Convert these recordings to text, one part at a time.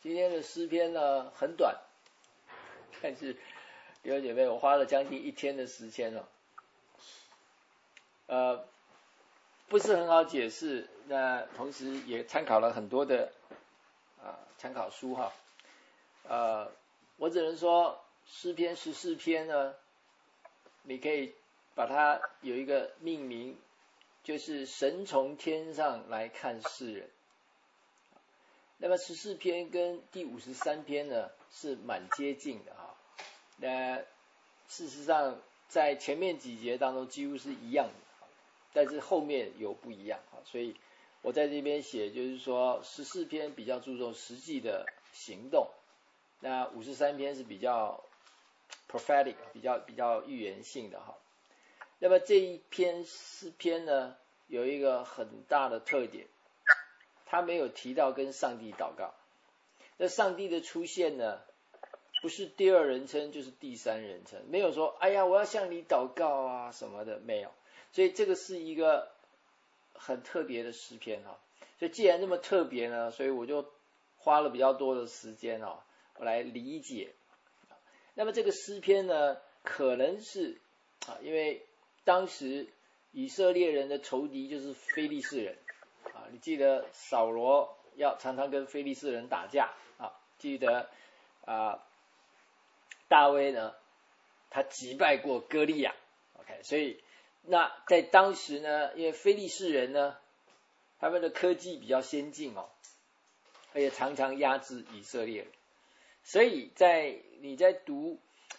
今天的诗篇呢很短，但是弟兄姐妹，我花了将近1天的时间了，不是很好解释。那同时也参考了很多的参考书哈，我只能说诗篇14篇呢，你可以把它有一个命名，就是神从天上来看世人。那么14篇跟第53篇呢是蛮接近的哈。那事实上在前面几节当中几乎是一样的，但是后面有不一样，所以我在这边写就是说14篇比较注重实际的行动，那53篇是比较 prophetic 比较预言性的哈。那么这一篇诗篇呢有一个很大的特点，他没有提到跟上帝祷告。那上帝的出现呢不是第二人称就是第三人称，没有说哎呀我要向你祷告啊什么的，没有。所以这个是一个很特别的诗篇哈。所以既然那么特别呢，所以我就花了比较多的时间我来理解。那么这个诗篇呢可能是因为当时以色列人的仇敌就是非利士人你记得扫罗要常常跟非利士人打架记得大卫呢他击败过歌利亚 OK， 所以那在当时呢，因为非利士人呢他们的科技比较先进而且常常压制以色列人，所以你在读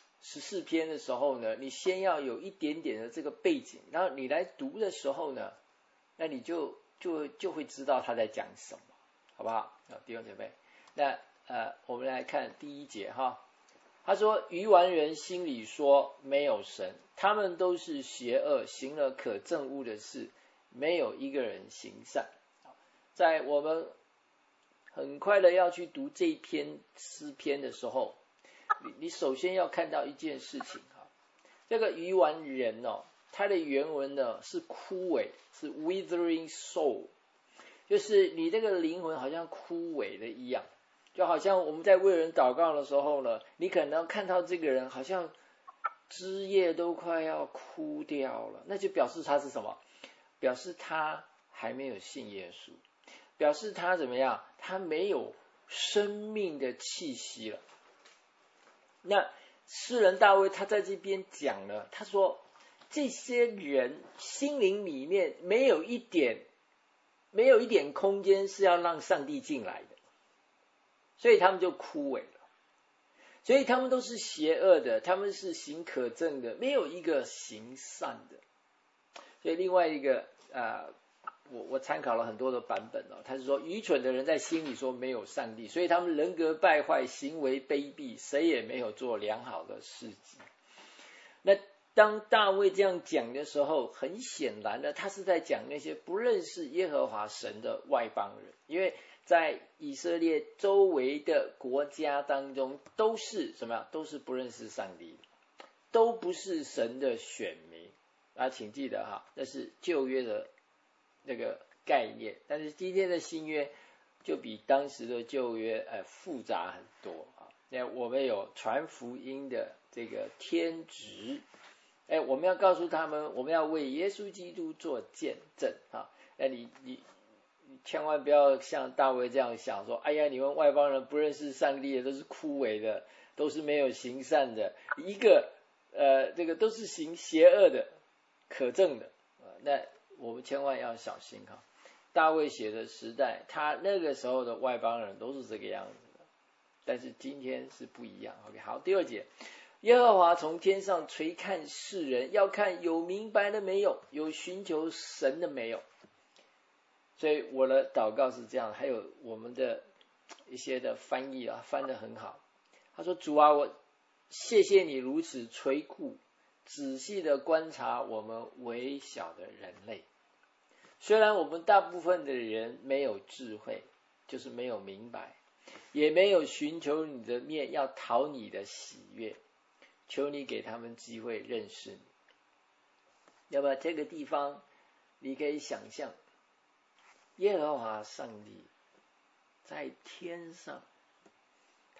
14篇的时候呢，你先要有一点点的这个背景，然后你来读的时候呢，那你就会知道他在讲什么，好不好？弟兄姐妹，那我们来看第1节哈。他说愚顽人心里说没有神，他们都是邪恶，行了可憎恶的事，没有一个人行善。在我们很快的要去读这篇诗篇的时候，你首先要看到一件事情这个愚顽人它的原文呢是枯萎，是 withering soul， 就是你这个灵魂好像枯萎的一样，就好像我们在为人祷告的时候呢，你可能看到这个人好像枝叶都快要枯掉了，那就表示他是什么？表示他还没有信耶稣，表示他怎么样？他没有生命的气息了。那诗人大卫他在这边讲了，他说这些人心灵里面没有一点空间是要让上帝进来的，所以他们就枯萎了，所以他们都是邪恶的，他们是行可憎的，没有一个行善的。所以另外一个我参考了很多的版本他是说愚蠢的人在心里说没有上帝，所以他们人格败坏，行为卑鄙，谁也没有做良好的事迹。那当大卫这样讲的时候，很显然的他是在讲那些不认识耶和华神的外邦人，因为在以色列周围的国家当中都是什么样？都是不认识上帝的，都不是神的选民请记得那是旧约的那个概念，但是今天的新约就比当时的旧约复杂很多那我们有传福音的这个天职，我们要告诉他们，我们要为耶稣基督做见证那你千万不要像大卫这样想说，哎呀，你们外邦人不认识上帝的，都是枯萎的，都是没有行善的，一个这个都是行邪恶的可憎的那我们千万要小心大卫写的时代，他那个时候的外邦人都是这个样子的，但是今天是不一样。 OK， 好，第2节，耶和华从天上垂看世人，要看有明白的没有，有寻求神的没有。所以我的祷告是这样，还有我们的一些的翻译翻得很好。他说主啊，我谢谢你如此垂顾仔细的观察我们微小的人类，虽然我们大部分的人没有智慧，就是没有明白，也没有寻求你的面要讨你的喜悦，求你给他们机会认识你。要不然这个地方你可以想象耶和华上帝在天上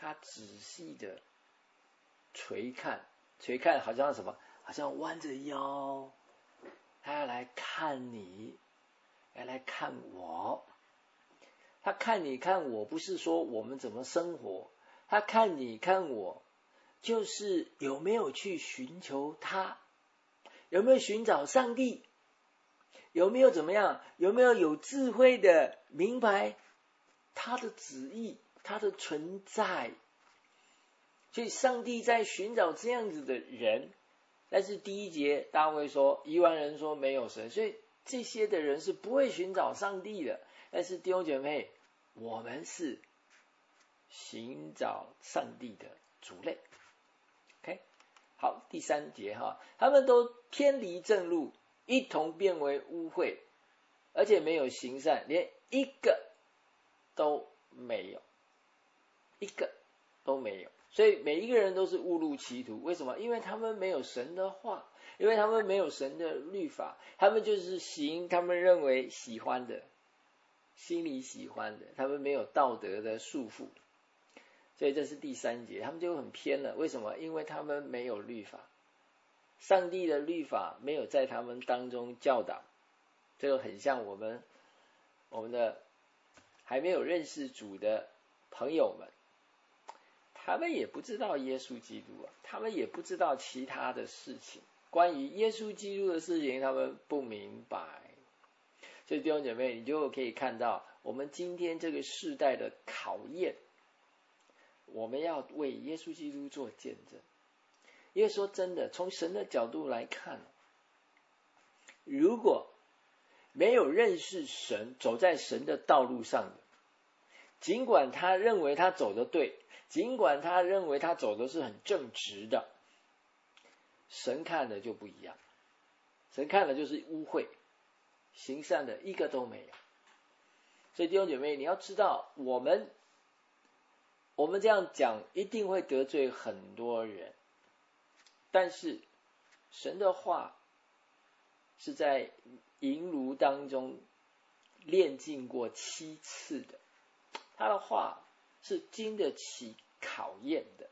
他仔细的垂看好像什么？好像弯着腰，他要来看你，要来看我。他看你看我，不是说我们怎么生活，他看你看我，就是有没有去寻求他，有没有寻找上帝，有没有怎么样，有没有智慧的明白他的旨意，他的存在。所以上帝在寻找这样子的人。但是第一节大卫说，1万人说没有神，所以这些的人是不会寻找上帝的。但是弟兄姐妹，我们是寻找上帝的族类。OK， 好，第3节哈，他们都偏离正路，一同变为污秽，而且没有行善，连一个都没有，一个都没有。所以每一个人都是误入歧途。为什么？因为他们没有神的话，因为他们没有神的律法，他们就是行他们认为喜欢的，心里喜欢的，他们没有道德的束缚。所以这是第3节，他们就很偏了。为什么？因为他们没有律法，上帝的律法没有在他们当中教导。这个很像我们的还没有认识主的朋友们，他们也不知道耶稣基督啊，他们也不知道其他的事情，关于耶稣基督的事情他们不明白。所以弟兄姐妹，你就可以看到我们今天这个世代的考验，我们要为耶稣基督做见证。因为说真的，从神的角度来看，如果没有认识神，走在神的道路上的，尽管他认为他走得对，尽管他认为他走的是很正直的，神看的就不一样。神看的就是污秽，行善的一个都没有。所以弟兄姐妹，你要知道，我们这样讲一定会得罪很多人，但是神的话是在银炉当中炼净过7次的，他的话是经得起考验的。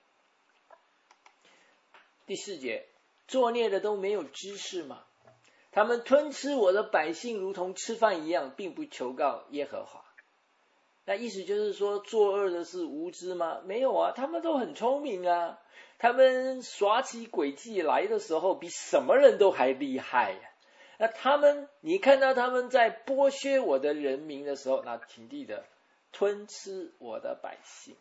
第4节，作孽的都没有知识吗？他们吞吃我的百姓如同吃饭一样，并不求告耶和华。那意思就是说，作恶的是无知吗？没有啊，他们都很聪明啊，他们耍起诡计来的时候比什么人都还厉害呀。那你看到他们在剥削我的人民的时候，那请记得吞吃我的百姓。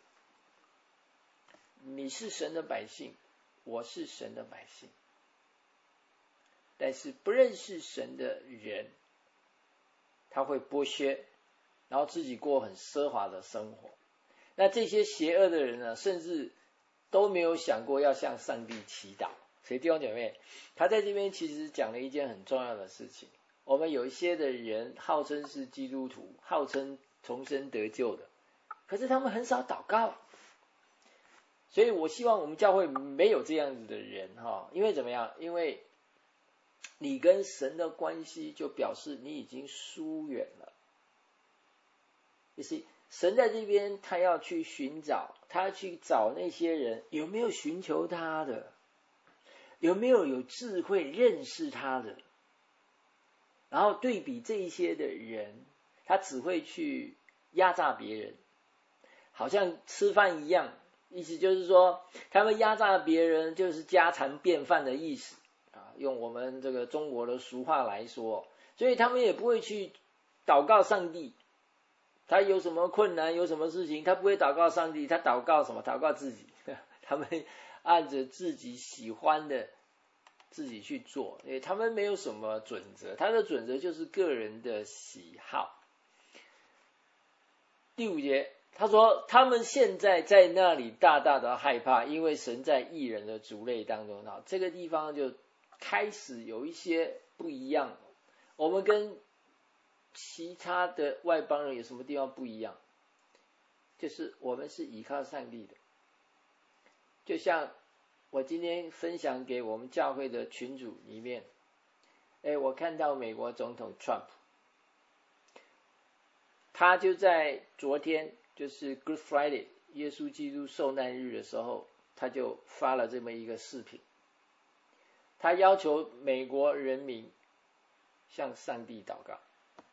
你是神的百姓，我是神的百姓，但是不认识神的人，他会剥削，然后自己过很奢华的生活。那这些邪恶的人呢，甚至都没有想过要向上帝祈祷。所以弟兄姐妹，他在这边其实讲了一件很重要的事情。我们有一些的人号称是基督徒，号称重生得救的，可是他们很少祷告。所以我希望我们教会没有这样子的人哈，因为怎么样？因为你跟神的关系就表示你已经疏远了。就是神在这边，他要去寻找，他要去找那些人有没有寻求他的，有没有智慧认识他的，然后对比这一些的人，他只会去压榨别人，好像吃饭一样。意思就是说，他们压榨别人就是家常便饭的意思啊，用我们这个中国的俗话来说，所以他们也不会去祷告上帝。他有什么困难，有什么事情，他不会祷告上帝，他祷告什么？祷告自己。他们按着自己喜欢的自己去做，因为他们没有什么准则，他的准则就是个人的喜好。第5节，他说他们现在在那里大大的害怕，因为神在义人的族类当中。这个地方就开始有一些不一样。我们跟其他的外邦人有什么地方不一样？就是我们是依靠上帝的。就像我今天分享给我们教会的群组里面，我看到美国总统 Trump， 他就在昨天就是 Good Friday 耶稣基督受难日的时候，他就发了这么一个视频，他要求美国人民向上帝祷告。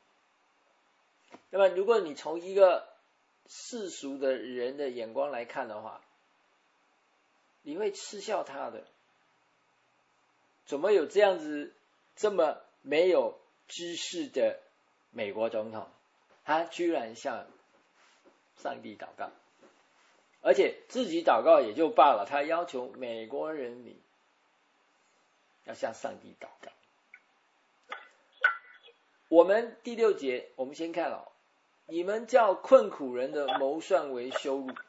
那么如果你从一个世俗的人的眼光来看的话，你会嗤笑他的，怎么有这样子这么没有知识的美国总统，他居然向上帝祷告，而且自己祷告也就罢了，他要求美国人民要向上帝祷告。我们第6节，我们先看哦，你们叫困苦人的谋算为羞辱。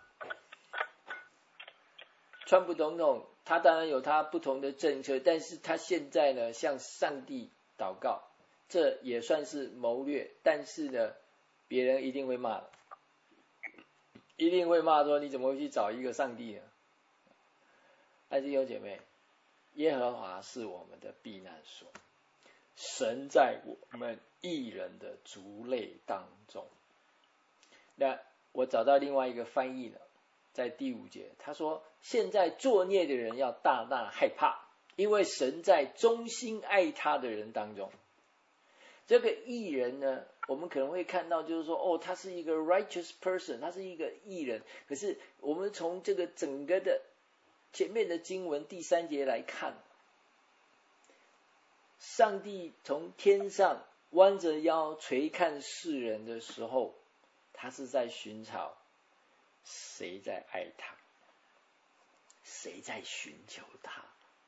川普总统他当然有他不同的政策，但是他现在呢向上帝祷告，这也算是谋略，但是呢别人一定会骂的，一定会骂说你怎么会去找一个上帝呢？爱弟兄姐妹，耶和华是我们的避难所，神在我们义人的族类当中。那我找到另外一个翻译了，在第5节，他说现在作孽的人要大大害怕，因为神在忠心爱他的人当中。这个义人呢，我们可能会看到就是说，哦，他是一个 righteous person， 他是一个义人。可是我们从这个整个的前面的经文第3节来看，上帝从天上弯着腰垂看世人的时候，他是在寻找谁在爱他，谁在寻求他。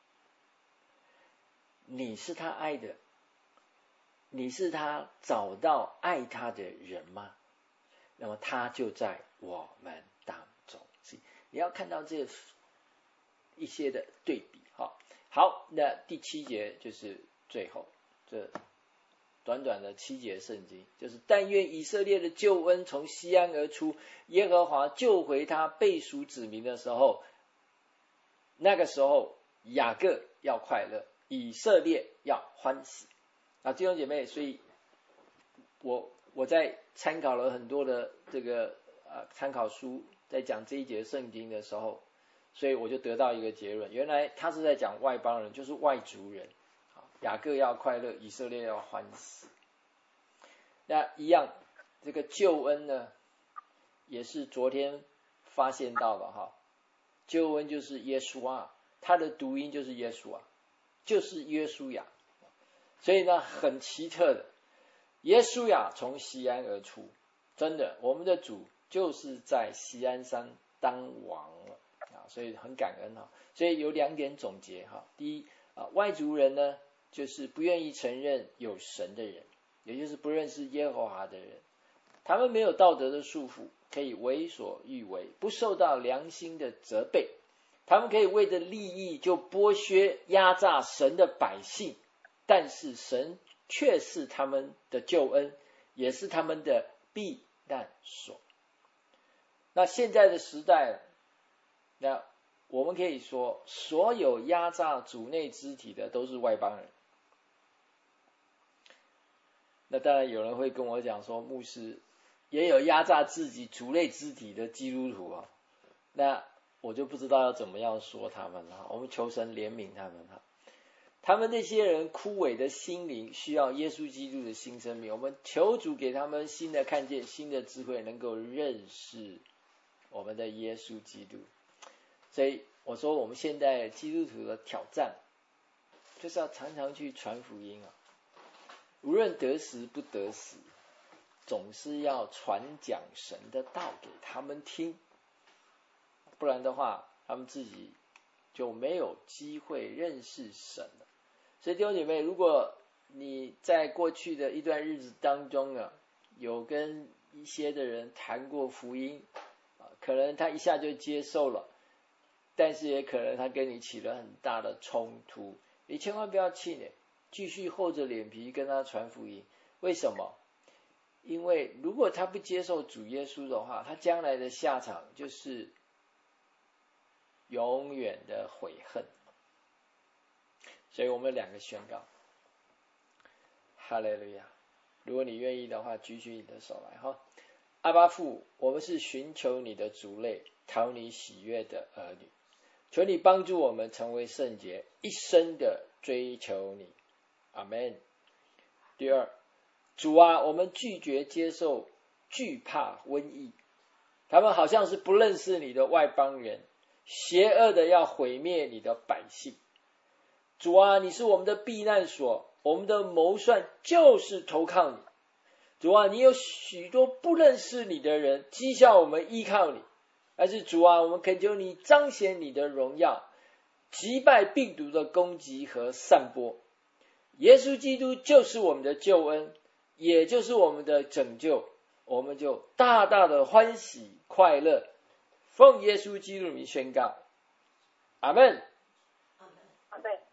你是他爱的，你是他找到爱他的人吗？那么他就在我们当中。你要看到这一些的对比。好，那第7节就是最后这短短的7节圣经，就是但愿以色列的救恩从西安而出，耶和华救回他被赎子民的时候，那个时候雅各要快乐，以色列要欢喜。弟兄姐妹，所以我在参考了很多的这个参考书，在讲这一节圣经的时候，所以我就得到一个结论，原来他是在讲外邦人，就是外族人。雅各要快乐，以色列要欢喜。那一样，这个救恩呢，也是昨天发现到的哈。救恩就是耶稣啊，它的读音就是耶稣啊，就是约书亚。所以呢，很奇特的，耶稣亚从西安而出，真的，我们的主就是在西安山当王了所以很感恩所以有2点总结第一外族人呢，就是不愿意承认有神的人，也就是不认识耶和华的人，他们没有道德的束缚，可以为所欲为，不受到良心的责备，他们可以为着利益就剥削压榨神的百姓，但是神却是他们的救恩，也是他们的避难所。那现在的时代，那我们可以说，所有压榨主内肢体的都是外邦人。那当然有人会跟我讲说，牧师也有压榨自己主内肢体的基督徒那我就不知道要怎么样说他们了。我们求神怜悯他们他们那些人枯萎的心灵需要耶稣基督的新生命，我们求主给他们新的看见，新的智慧，能够认识我们的耶稣基督。所以我说我们现在基督徒的挑战就是要常常去传福音无论得时不得时，总是要传讲神的道给他们听，不然的话他们自己就没有机会认识神了。所以弟兄姐妹，如果你在过去的一段日子当中有跟一些的人谈过福音可能他一下就接受了，但是也可能他跟你起了很大的冲突，你千万不要气馁，继续厚着脸皮跟他传福音。为什么？因为如果他不接受主耶稣的话，他将来的下场就是永远的悔恨。所以我们2个宣告，哈利路亚！如果你愿意的话，举起你的手来阿爸父，我们是寻求你的族类，讨你喜悦的儿女，求你帮助我们成为圣洁，一生的追求你。阿们。第二，主啊，我们拒绝接受惧怕瘟疫，他们好像是不认识你的外邦人，邪恶的要毁灭你的百姓。主啊，你是我们的避难所，我们的谋算就是投靠你。主啊，你有许多不认识你的人讥笑我们依靠你，但是主啊，我们恳求你彰显你的荣耀，击败病毒的攻击和散播。耶稣基督就是我们的救恩，也就是我们的拯救，我们就大大的欢喜快乐，奉耶稣基督名宣告，阿们。 阿们。